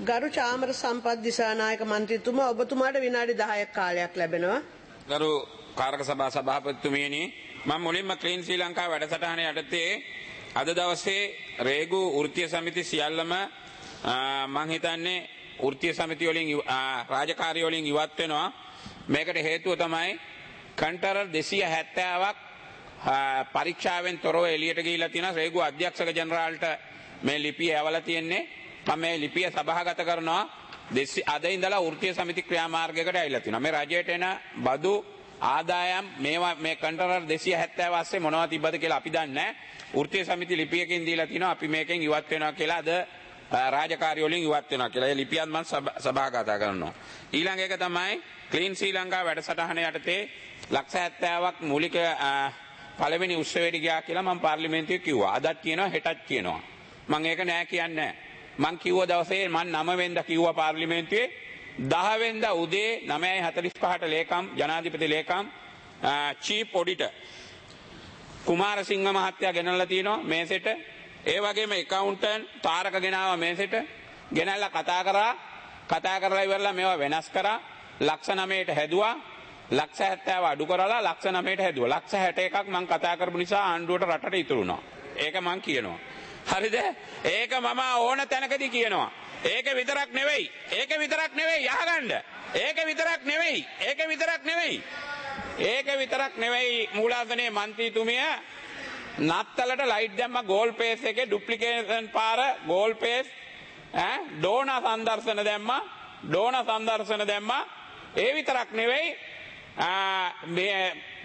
ගරු චාමර සම්පත් දිසානායක මන්ත්‍රීතුමා ඔබතුමාට විනාඩි 10ක් කාලයක් ලැබෙනවා. ගරු කාරක සභා සභාපතිතුමියනි මම මුලින්ම ක්ලීන් ශ්‍රී ලංකා වැඩසටහන යටතේ අද දවසේ රේගු වෘත්තීය සමිති සියල්ලම මම හිතන්නේ වෘත්තීය සමිති වලින් රාජකාරී වලින් ඉවත් වෙනවා. මේකට හේතුව තමයි කන්ටරර් 270ක් පරීක්ෂාවෙන් තොරව එළියට ගිහිලා තියෙනවා. රේගු අධ්‍යක්ෂක ජනරාල්ට මේ ලිපිය යවලා තියෙන්නේ. මම මේ ලිපිය සභාගත කරනවා. අද ඉඳලා වෘත්තීය සමිති ක්‍රියාමාර්ගයකට ඇවිල්ලා තිනවා. මේ රජයට එන බදු ආදායම් මේවා මේ කන්ටරර් 270 ASCII මොනවද තිබ්බද කියලා අපි දන්නේ නැහැ. වෘත්තීය සමිති ලිපියකින් දීලා තිනවා අපි මේකෙන් ඉවත් වෙනවා කියලා අද රාජකාරී වලින් ඉවත් වෙනවා කියලා. ඒ ලිපියත් මම සභාගත කරනවා. ඊළඟ එක තමයි ක්ලීන් ශ්‍රී ලංකා වැඩසටහන යටතේ ලක්ෂ 70ක් මූලික පළවෙනි උත්සවයට ගියා කියලා මම පාර්ලිමේන්තුවේ කිව්වා. අදත් කියනවා හෙටත් කියනවා. මම ඒක නෑ කියන්නේ නෑ. මං කිව්ව දවසේ මං 9 වෙනිදා කිව්වා පාර්ලිමේන්තුවේ 10 වෙනිදා උදේ 9:45ට ලේකම් ජනාධිපති ලේකම් චීෆ් ඔඩිටර් කුමාරසිංහ මහත්තයා ගෙනල්ලා තිනවා මේසෙට. ඒ වගේම ඇකවුන්ටන්ට් තාරක ගෙනාවා මේසෙට. ගෙනල්ලා කතා කරලා ඉවරලා මේවා වෙනස් කරා. ලක්ෂ 9ට හැදුවා. ලක්ෂ 70 අඩු කරලා ලක්ෂ 9ට හැදුවා. ලක්ෂ 61ක් මං කතා කරපු නිසා ආණ්ඩුවට රටට ඉතුරු වුණා. ඒක මං කියනවා. හරිද? ඒක මම ඕන තැනකදී කියනවා. ඒක විතරක් නෙවෙයි යහගන්න. ඒක විතරක් නෙවෙයි මූලාසනයේ මන්ත්‍රීතුමිය නත්තලට ලයිට් දැම්ම ගෝල් පේස් එකේ ඩුප්ලිකේෂන් පාර ගෝල් පේස් ඩෝන සංදර්ශන දැම්මා. ඒ විතරක් නෙවෙයි මේ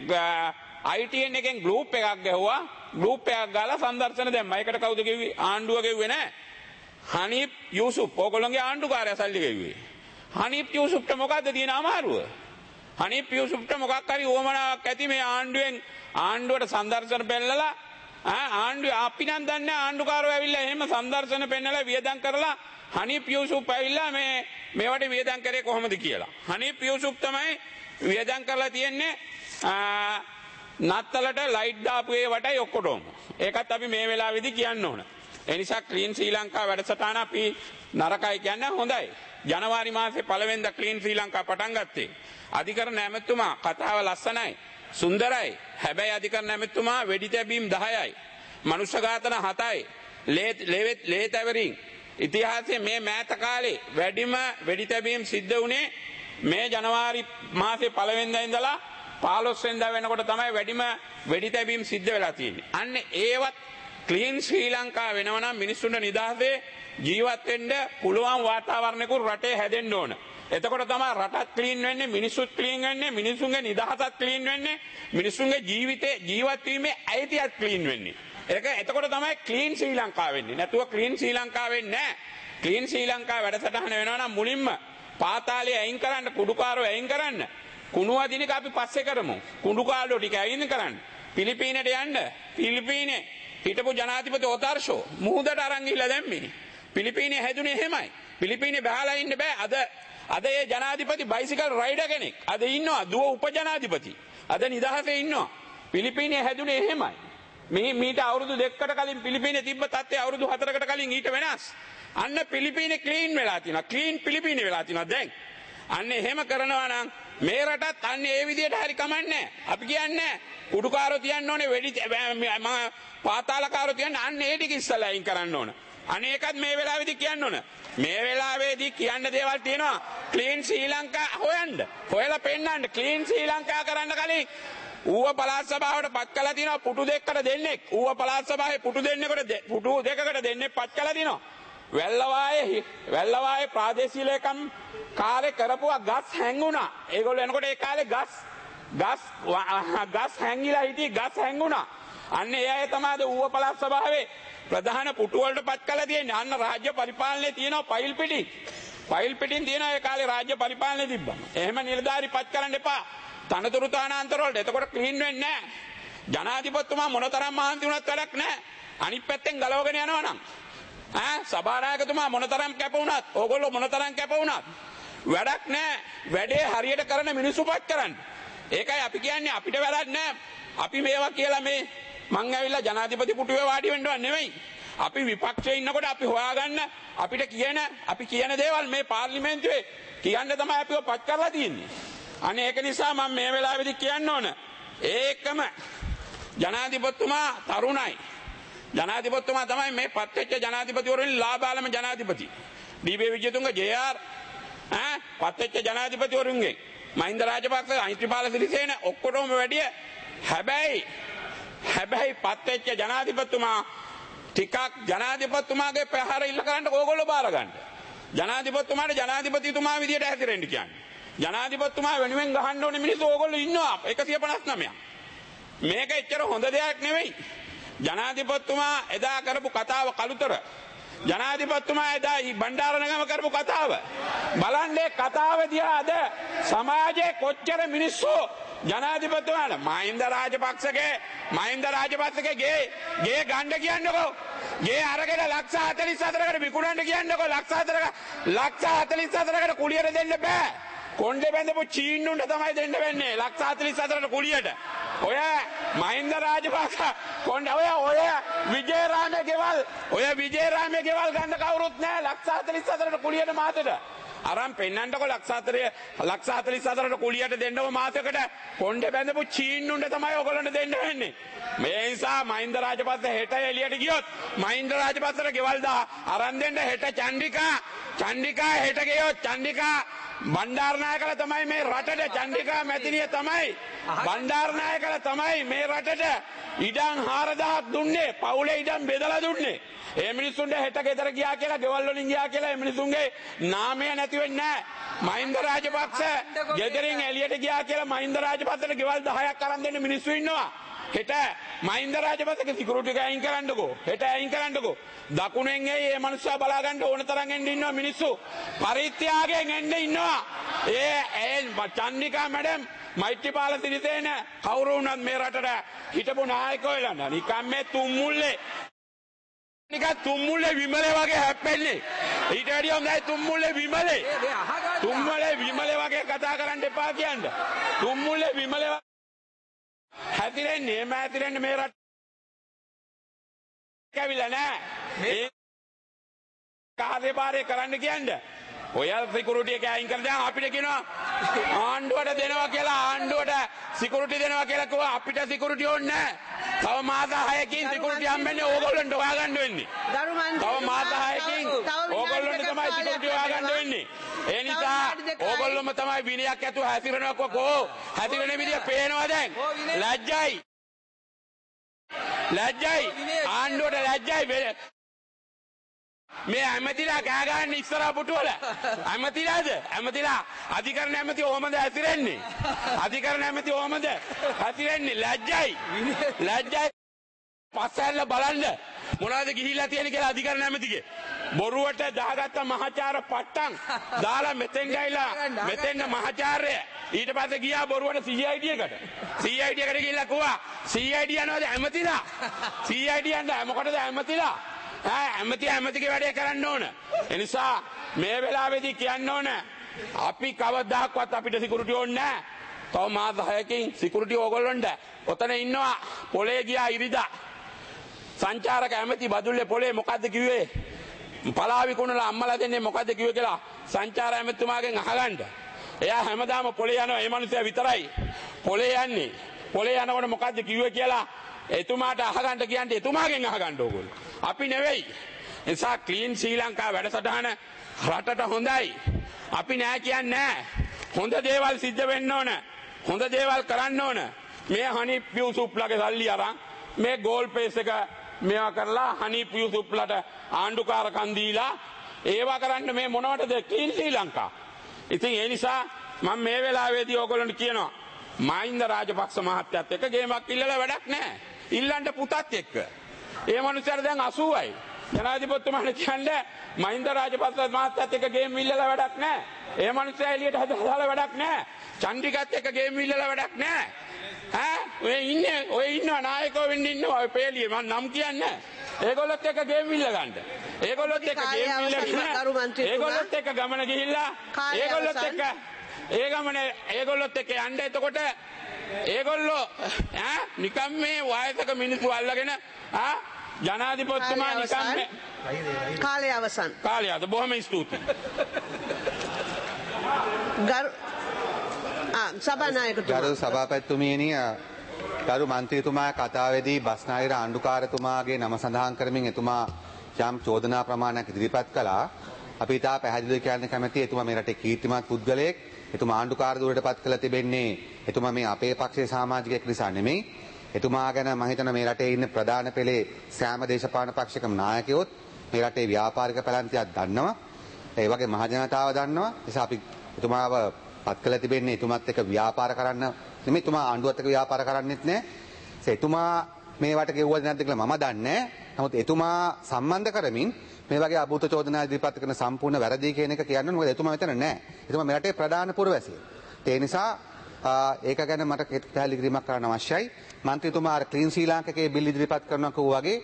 ITN එකෙන් ගෲප් එකක් ගැහුවා. ගෲප් එකක් ගාලා සංදර්ශන දැම්මා. ඒකට කවුද කිව්වේ? ආණ්ඩුව කිව්වේ නෑ. හනීප් යූසුෆ් ඕගොල්ලෝගේ ආණ්ඩුකාරයා සල්ලි ගෙව්වේ. හනීප් යූසුෆ්ට මොකද්ද තියෙන අමාරුව? හනීප් යූසුෆ්ට මොකක් හරි උවමනාවක් ඇති මේ ආණ්ඩුවට සංදර්ශන පෙන්නලා ආණ්ඩුව අපි නම් දන්නේ ආණ්ඩුකාරයෝ ඇවිල්ලා එහෙම සංදර්ශන පෙන්නලා වියදම් කරලා හනීප් යූසුෆ් ඇවිල්ලා මේවට වියදම් කරේ කොහොමද කියලා. හනීප් යූසුෆ් තමයි වියදම් කරලා තියෙන්නේ නත්තලට ලයිට් දාපු ඒ වටයි ඔක්කොටම. ඒකත් අපි මේ වෙලාවේදී කියන්න ඕන. ඒ නිසා ක්ලීන් ශ්‍රී ලංකා වැඩසටහන අපි නරකයි කියන්නේ හොඳයි. ජනවාරි මාසේ 1 වෙනිදා ක්ලීන් ශ්‍රී ලංකා පටන් ගත්තේ. අධිකරණ ඇමතුමා කතාව ලස්සනයි. සුන්දරයි. හැබැයි අධිකරණ ඇමතුමා වෙඩි තැබීම් 10යි. මනුෂ්‍ය ඝාතන 7යි. ලේ තැවරීම් ඉතිහාසයේ මේ මෑත කාලේ වැඩිම වෙඩි තැබීම් සිද්ධ වුණේ මේ ජනවාරි මාසේ 1 වෙනිදා ඉඳලා 15 වෙනිදා වෙනකොට තමයි වැඩිම වෙඩි තැබීම් සිද්ධ වෙලා තියෙන්නේ. අන්න ඒවත් ක්ලීන් ශ්‍රී ලංකා වෙනවා නම් මිනිස්සුන්ට නිදහසේ ජීවත් වෙන්න පුළුවන් වාතාවරණයක රටේ හැදෙන්න ඕන. එතකොට තමයි රටත් ක්ලීන් වෙන්නේ, මිනිස්සුත් ක්ලීන් වෙන්නේ, මිනිස්සුන්ගේ නිදහසත් ක්ලීන් වෙන්නේ, මිනිස්සුන්ගේ ජීවත් වීමේ අයිතියත් ක්ලීන් වෙන්නේ. එතකොට තමයි ක්ලීන් ශ්‍රී ලංකා වෙන්නේ. නැතුව ක්ලීන් ශ්‍රී ලංකා වෙන්නේ නැහැ. ක්ලීන් ශ්‍රී ලංකා වැඩසටහන වෙනවා නම් මුලින්ම පාතාලේ අයින් කරන්න, කුඩුකාරෝ අයින් කරන්න. කුණු අදිනක අපි පස්සේ කරමු. කුඩුකාරෝ ටික අයින් කරන්න. පිලිපීනට යන්න. පිලිපීනේ හිටපු ජනාධිපති ඔතාර්ෂෝ මුහුදට අරන් ගිහිල්ලා දැම්මේ. පිලිපීනේ හැදුනේ එහෙමයි. පිලිපීනේ බහලා ඉන්න බෑ. අද ඒ ජනාධිපති බයිසිකල් රයිඩර් කෙනෙක්. අද ඉන්නවා දුව උපජනාධිපති. අද නිදහසේ ඉන්නවා. පිලිපීනේ හැදුනේ එහෙමයි. මීට අවුරුදු 2කට කලින් පිලිපීනේ තිබ්බ තත්ත්වය අවුරුදු 4කට කලින් ඊට වෙනස්. අන්න පිලිපීනේ ක්ලීන් වෙලා තියෙනවා. ක්ලීන් පිලිපීනේ වෙලා තියෙනවා දැන්. අන්න එහෙම කරනවා නම් මේ රටත් අන්න ඒ විදියට හරි කමන්නේ. අපි කියන්නේ කුඩුකාරෝ තියන්න ඕනේ වෙඩි පාතාලකාරෝ තියන්න අන්න ඒ ටික ඉස්සලා අයින් කරන්න ඕන. අනේකත් මේ වෙලාවේදී කියන්න ඕන. මේ වෙලාවේදී කියන්න දේවල් තියෙනවා. ක්ලීන් ශ්‍රී ලංකා හොයලා පෙන්නන්න. ක්ලීන් ශ්‍රී ලංකා කරන්න කලින් ඌව පළාත් සභාවට පත් කළා තියෙනවා පුටු දෙකකට දෙන්නෙක්. ඌව පළාත් සභාවේ පුටු දෙකකට දෙන්නෙක් පත් කළා තියෙනවා. වැල්ලවායේ ප්‍රාදේශීය ලේකම් කාලේ කරපුවා ගස් හැංගුණා. ඒගොල්ලෝ එනකොට ඒ කාලේ ගස් හැංගිලා හිටියේ ගස් හැංගුණා. අන්න ඒ අය තමයි ඌව පළාත් සභාවේ ප්‍රධාන පුටු වලට පත් කළා තියෙන්නේ. අන්න රාජ්‍ය පරිපාලනයේ තියෙනවා ෆයිල් පිටින් තියෙනවා ඒ කාලේ රාජ්‍ය පරිපාලනයේ තිබ්බම. එහෙම නිලධාරි පත් කරන්න එපා. තනතුරු තානාන්තර වලට. එතකොට ක්ලීන් වෙන්නේ නැහැ. ජනාධිපතිතුමා මොනතරම් මහන්සි වුණත් වැඩක් නැහැ. අනිත් පැත්තෙන් ගලවගෙන යනවා නම් සභානායකතුමා මොනතරම් කැප වුණත්, ඕගොල්ලෝ මොනතරම් කැප වුණත් වැඩක් නැහැ. වැඩේ හරියට කරන මිනිස්සු පත් කරන්න. ඒකයි අපි කියන්නේ අපිට වැඩක් නැහැ. අපි මේවා කියලා මං ඇවිල්ලා ජනාධිපති පුටුවේ වාඩි වෙන්නව නෙවෙයි. අපි විපක්ෂයේ ඉන්නකොට අපි හොයාගන්න අපිට අපි කියන දේවල් මේ පාර්ලිමේන්තුවේ කියන්න තමයි අපිව පත් කරලා තියෙන්නේ. අනේ ඒක නිසා මම මේ වෙලාවේදී කියන්න ඕන. ඒකම ජනාධිපතිතුමා තරුණයි. ජනාධිපතිතුමා තමයි මේ පත් වෙච්ච ජනාධිපතිවරුන් ලාභාලම ජනාධිපති. ඩී.බී. විජේතුංග ජේ.ආර්. පත් වෙච්ච ජනාධිපතිවරුන්ගෙන් මහින්ද රාජපක්ෂ අයිතිපාල සිරිසේන ඔක්කොටම වැඩිය හැබැයි පත් වෙච්ච ජනාධිපතිතුමා ටිකක් ජනාධිපතිතුමාගේ ප්‍රහාර ඉල්ල කරන්න ඕගොල්ලෝ බාර ගන්න. ජනාධිපතිතුමාට ජනාධිපතිතුමා විදියට හැසිරෙන්න කියන්නේ. ජනාධිපතිතුමා වෙනුවෙන් ගහන්න ඕනේ මිනිස්සු ඕගොල්ලෝ ඉන්නවා 159. මේක එච්චර හොඳ දෙයක් නෙවෙයි. ජනාධිපතිතුමා එදා කරපු කතාව කළුතර. ජනාධිපතිතුමා එදා බණ්ඩාරනගම කරපු කතාව. බලන්නේ කතාව දිහා අද සමාජයේ කොච්චර මිනිස්සු ජනාධිපතිතුමාට මහින්ද රාජපක්ෂගේ ගේ ගන්න කියන්නකෝ. ගේ අරගෙන 144කට විකුණන්න කියන්නකෝ. 144කට කුලියට දෙන්න බෑ. කොණ්ඩේ බැඳපු චීන්නුන්ට තමයි දෙන්න වෙන්නේ 144කට කුලියට. ඔය මහින්ද රාජපක්ෂ කොණ්ඩේ ඔය විජේරාමේ ගෙවල් ගන්න කවුරුත් නෑ 144කට කුලියට මාතට. අරන් පෙන්නන්නකො 144කට කුලියට දෙන්නව මාසයකට කොණ්ඩේ බැඳපු චීන්නුන්ට තමයි ඔයගොල්ලන්ට දෙන්න වෙන්නේ. මේ නිසා මහින්ද රාජපක්ෂ හෙට එළියට ගියොත් මහින්ද රාජපක්ෂට ගෙවල් අරන් දෙන්න හෙට චන්ඩිකා හෙට ගියොත් චන්ඩිකා බණ්ඩාරනායකලා තමයි මේ රටට චන්ඩිකා මැතිණිය තමයි බණ්ඩාරනායකලා තමයි මේ රටට ඉඩම් 4000ක් දුන්නේ පවුලේ ඉඩම් බෙදලා දුන්නේ. ඒ මිනිස්සුන්ට හෙට ගෙදර ගියා කියලා ගෙවල් වලින් ගියා කියලා ඒ මිනිස්සුන්ගේ නාමය නැති වෙන්නේ නැහැ. මහින්ද රාජපක්ෂ ගෙදරින් එළියට ගියා කියලා මහින්ද රාජපක්ෂට ගෙවල් 10ක් අරන් දෙන්න මිනිස්සු ඉන්නවා. හෙට මහින්ද රාජපක්ෂගේ සිකියුරිටි එක අයින් කරන්නකෝ. හෙට අයින් කරන්නකෝ. දකුණෙන් මේ මනුස්සයා බලා ගන්න ඕන තරම් එන්න ඉන්නවා මිනිස්සු. පරිත්‍යාගයෙන් එන්න ඉන්නවා. ඒ චන්දිකා මැඩම් මෛත්‍රීපාල සිරිසේන කවුරු වුණත් මේ රටට හිටපු නායකයෝ වෙලා නිකම් මේ තුම්මුල්ලේ විමලේ වගේ හැප්පෙන්නේ. ඊට වැඩිය හොඳයි තුම්මුල්ලේ විමලේ වගේ කතා කරන්න එපා කියන්න. තුම්මුල්ලේ විමලේ හැතිරෙන්නේ මේ රට කැවිලා නෑ. මේ කාර්යභාරය කරන්න කියන්නේ. ඔය සිකියුරිටි එක අයින් කරලා දැන් අපිට කියනවා ආණ්ඩුවට දෙනවා කියලා ආණ්ඩුවට සිකියුරිටි දෙනවා කියලා කිව්වා අපිට සිකියුරිටි ඕනේ නැහැ. තව මාස 6කින් සිකියුරිටි හම්බෙන්නේ ඕගොල්ලන්ට හොයාගන්න වෙන්නේ. තව මාස 6කින් ඕගොල්ලන්ට තමයි සිකියුරිටි හොයාගන්න වෙන්නේ. ඒ නිසා ඕගොල්ලොම තමයි විනයක් ඇතුව හැසිරෙනවා කොකෝ. හැසිරෙන විදිය පේනවා දැන්. ලැජ්ජයි ආණ්ඩුවට ලැජ්ජයි. මේ ඇමතිලා කෑ ගන්න ඉස්සරහ පුටුවල ඇමතිලා අධිකරණ ඇමති ඕමද හැසිරෙන්නේ ලැජ්ජයි පස්සැල්ල බලන්න මොනවද ගිහිල්ලා තියෙන කියලා අධිකරණ ඇමතිගේ බොරුවට දාගත්ත මහාචාර්ය පට්ටම් දාලා මෙතෙන් ගිහිල්ලා මෙතෙන් මහාචාර්ය ඊට පස්සේ ගියා බොරුවට CID එකට ගිහිල්ලා කිව්වා CID යනවාද ඇමතිලා CID යන්න මොකටද ඇමතිලා ඇමතිගේ වැඩේ කරන්න ඕන. ඒ නිසා මේ වෙලාවේදී කියන්න ඕන අපි කවදාවත් අපිට සිකියුරිටි ඕනේ නැහැ. තව මාස 6කින් සිකියුරිටි ඕගොල්ලොන්ට ඔතන ඉන්නවා. පොලේ ගියා ඉරිදා. සංචාරක ඇමති බදුල්ලේ පොලේ මොකද්ද කිව්වේ? පලාවි කුණලා අම්මලා දෙන්නේ මොකද්ද කිව්වේ කියලා සංචාර ඇමතිතුමාගෙන් අහගන්න. එයා හැමදාම පොලේ යනවා. ඒ මිනිස්සයා විතරයි පොලේ යන්නේ. පොලේ යනකොට මොකද්ද කිව්වේ කියලා එතුමාට අහගන්න කියන්නේ එතුමාගෙන් අහගන්න ඕගොල්ලෝ. අපි නෙවෙයි. නිසා ක්ලීන් ශ්‍රී ලංකා වැඩසටහන රටට හොඳයි. අපි නෑ කියන්නේ නෑ. හොඳ දේවල් සිද්ධ වෙන්න ඕන. හොඳ දේවල් කරන්න ඕන. මේ හනීප් යූසුෆ්ලාගේ සල්ලි අරන් මේ ගෝල් පේස් එක මේවා කරලා හනීප් යූසුෆ්ලාට ආණ්ඩුකාරකම් දීලා ඒවා කරන්න මේ මොනවටද ක්ලීන් ශ්‍රී ලංකා. ඉතින් ඒ නිසා මම මේ වෙලාවේදී ඕගොල්ලන්ට කියනවා මහින්ද රාජපක්ෂ මහත්තයත් එක්ක ගේමක් ඉල්ලලා වැඩක් නෑ. ඉල්ලන්න පුතත් එක්ක. ඒ මනුස්සයාට දැන් 80යි. ජනාධිපතිතුමාට කියන්නේ මහින්ද රාජපක්ෂ මහත්තයත් එක්ක ගේම් ඉල්ලලා වැඩක් නෑ. ඒ මනුස්සයා එළියට හදලා වැඩක් නෑ. චන්දිකත් එක්ක ගේම් ඉල්ලලා වැඩක් නෑ. ඔය ඉන්නවා නායකයෝ වෙන්න ඉන්නවා. ඔය පේලියේ මම නම් කියන්නේ. ඒගොල්ලොත් එක්ක ගේම් ඉල්ල ගන්න. ඒගොල්ලොත් එක්ක ගේම් ඒගොල්ලොත් එක්ක ගමන ගිහිල්ලා ඒගොල්ලොත් එක්ක යන්න. එතකොට ඒගොල්ලෝ නිකම් මේ වයසක මිනිස්සු අල්ලගෙන ජනාධිපතිතුමා නිකම් කාලය අවසන්. කාලයද බොහොම ස්තුතියි. සභානායකතුමා. ගරු සභාපතිතුමියනි ගරු මන්ත්‍රීතුමා කතාවේදී බස්නාහිර ආණ්ඩුකාරතුමාගේ නම සඳහන් කරමින් එතුමා යම් චෝදනා ප්‍රමාණයක් ඉදිරිපත් කළා. අපි තා පැහැදිලිව කියන්න කැමැති එතුමා මේ රටේ කීර්තිමත් පුද්ගලයෙක්. එතුමා ආණ්ඩුකාර ධුරයට පත් කළ තිබෙන්නේ එතුමා මේ අපේ පක්ෂයේ සමාජිකයෙක් නිසා නෙමෙයි. එතුමා ගැන මම හිතනවා මේ රටේ ඉන්න ප්‍රධාන පෙළේ සෑම දේශපාලන පක්ෂයකම නායකයොත් මේ රටේ ව්‍යාපාරික පැලැන්තියක් දන්නවා. ඒ වගේ මහ ජනතාව දන්නවා. ඒ නිසා අපි එතුමාව පත් කළ තිබෙන්නේ එතුමාත් එක්ක ව්‍යාපාර කරන්න නෙමෙයි. එතුමා ආණ්ඩුවත් එක්ක ව්‍යාපාර කරන්නෙත් නෑ. එතුමා මේවට ගෙවුවද නැද්ද කියලා මම දන්නේ නෑ. නමුත් එතුමා සම්බන්ධ කරමින් මේ වගේ අභූත චෝදනා ඉදිරිපත් කරන සම්පූර්ණ වැරදි කියන එක කියන්නේ මොකද එතුමා මෙතන නෑ. එතුමා මේ රටේ ප්‍රධාන පුරවැසියෙක්. ඒ නිසා ඒක ගැන මට පැහැදිලි කිරීමක් කරන්න අවශ්‍යයි. මන්ත්‍රීතුමා ක්ලීන් ශ්‍රී ලාංකිකයේ බිල් ඉදිරිපත් කරනවා කිව්වා වගේ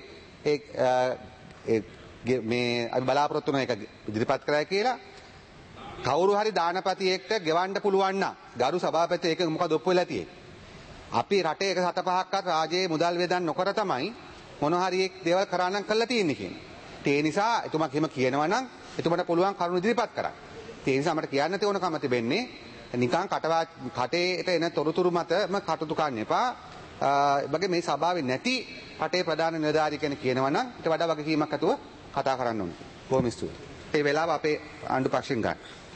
මේ අපි බලාපොරොත්තු වෙන එක ඉදිරිපත් කරයි කියලා කවුරු හරි දානපතියෙක්ට ගෙවන්න පුළුවන් නම් ගරු සභාපති ඒක මොකද ඔප්පු වෙලා තියෙන්නේ. අපි රටේ 1/7ක්වත් රාජ්‍යයේ මුදල් වේදන් නොකර තමයි මොන හරි එක් දේවල් කරානම් කරලා තියෙන්නේ කියන්නේ. ඒ නිසා එතුමා එහෙම කියනවා නම් එතුමාට පුළුවන් කරුණු ඉදිරිපත් කරන්න. ඒ නිසා මට කියන්න තියෙනකම තිබෙන්නේ නිකන් කටේට එන තොරතුරු මතම කටුතු ගන්න එපා. වගේ මේ සභාවේ නැති රටේ ප්‍රධාන නිලධාරී කෙනෙක් කියනවා නම් ඊට වඩා වගකීමක් අතුව කතා කරන්න ඕනේ. බොහොම ස්තුතියි. මේ වෙලාව අපේ ආණ්ඩු පක්ෂෙන් ගන්න.